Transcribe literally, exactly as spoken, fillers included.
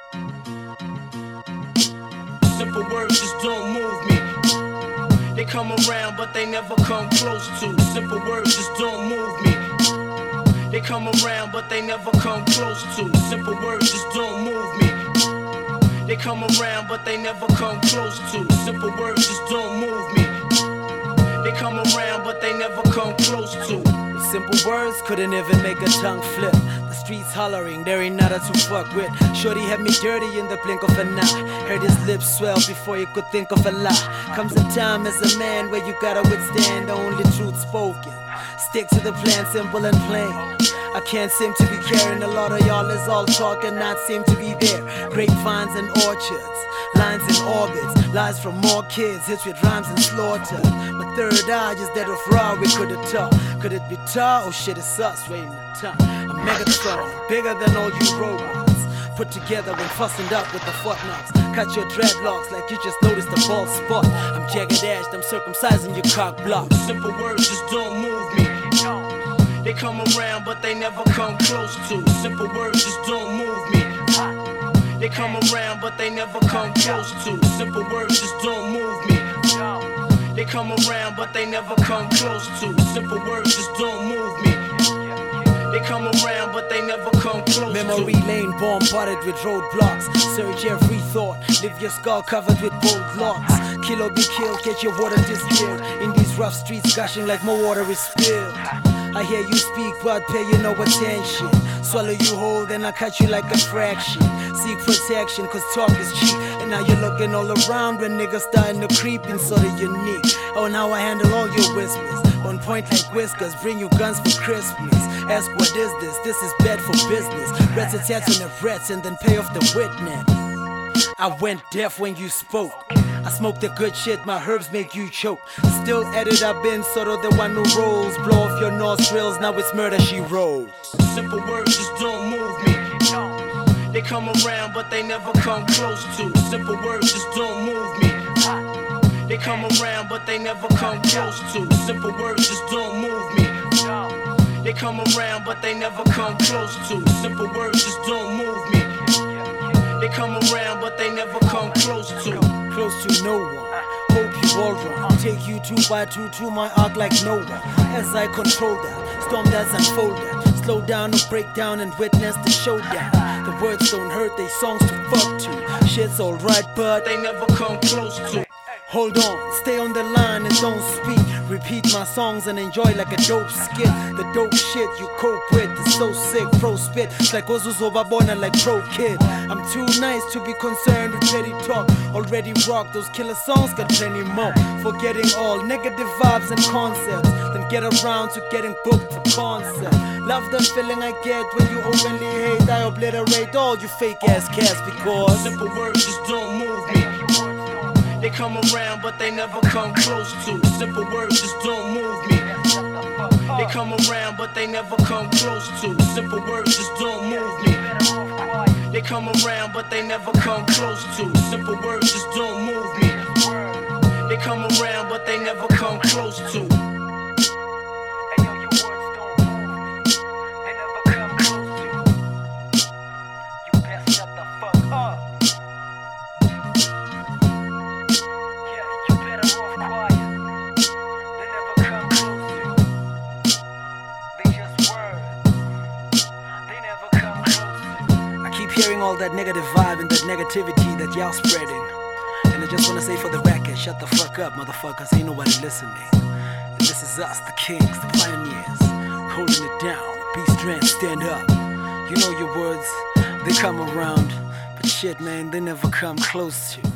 Simple words just don't move me. They come around, but they never come close to. Simple words just don't move me. They come around, but they never come close to. Simple words just don't move me. They come around, but they never come close to. Simple words just don't move me. They come around, but they never come close to. Simple words couldn't even make a tongue flip. The streets hollering, there ain't nada to fuck with. Shorty had me dirty in the blink of an eye. Heard his lips swell before he could think of a lie. Comes a time as a man where you gotta withstand the only truth spoken. Stick to the plan, simple and plain. I can't seem to be caring. A lot of y'all is all talk and not seem to be there. Grapevines and orchards, lines in orbits, lies from more kids, hits with rhymes and slaughter. My third eye is that of raw, we could have talked. Could it be tar? Oh shit, it's us, waiting the time. A Megatron, bigger than all you robots. Put together and fastened up with the foot knobs. Cut your dreadlocks like you just noticed a bald spot. I'm jagged edged, I'm circumcising your cock block. Simple words just don't move me. They come around, but they never come close to. Simple words just don't move me. They come around, but they never come close to. Simple words just don't move me. They come around, but they never come close to. Simple words just don't move me. They come around, but they never come close Memory to. lane bombarded with roadblocks. Search every thought, leave your skull covered with bold locks. Kill or be killed, get your water distilled. In these rough streets, gushing like more water is spilled. I hear you speak, but pay you no attention. Swallow you whole, then I cut you like a fraction. Seek protection, cause talk is cheap. And now you're looking all around when niggas starting to creep in sort of unique. Oh, now I handle all your whispers. On point like whiskers, bring you guns for Christmas. Ask what is this? This is bad for business. Rat a tat on the rats and then pay off the witness. I went deaf when you spoke. I smoke the good shit, my herbs make you choke. Still at it, I've been sort of the one who rolls. Blow off your nostrils, now it's murder she rolls. Simple words just don't move me. They come around, but they never come close to. Simple words just don't move me. They come around, but they never come close to. Simple words just don't move me. They come around, but they never come close to. Simple words just don't move me. They come around, but they never come close to. Close to no one. Hope you all run. Take you two by two to my arc like no one. As I control that, storm that's unfold that. Slow down or break down and witness the showdown. The words don't hurt, they songs to fuck to. Shit's alright, but they never come close to. Hold on, stay on the line and don't speak. Repeat my songs and enjoy like a dope skit. The dope shit you cope with is so sick. Pro spit, it's like Ozuzobabona like pro kid. I'm too nice to be concerned with petty talk. Already rock, those killer songs got plenty more. Forgetting all negative vibes and concepts. Then get around to getting booked for concept. Love the feeling I get when you openly hate. I obliterate all you fake ass cats because simple words just don't move me. They come around, but they never come close to. Simple words just don't move me. They come around, but they never come close to. Simple words just don't move me. They come around, but they never come close to. Simple words just don't move me. They come around, but they never come close to. Hearing all that negative vibe and that negativity that y'all spreading. And I just wanna say for the record, shut the fuck up, motherfuckers, ain't nobody listening. And this is us, the kings, the pioneers, holding it down, be strength, stand up. You know your words, they come around, but shit man, they never come close to.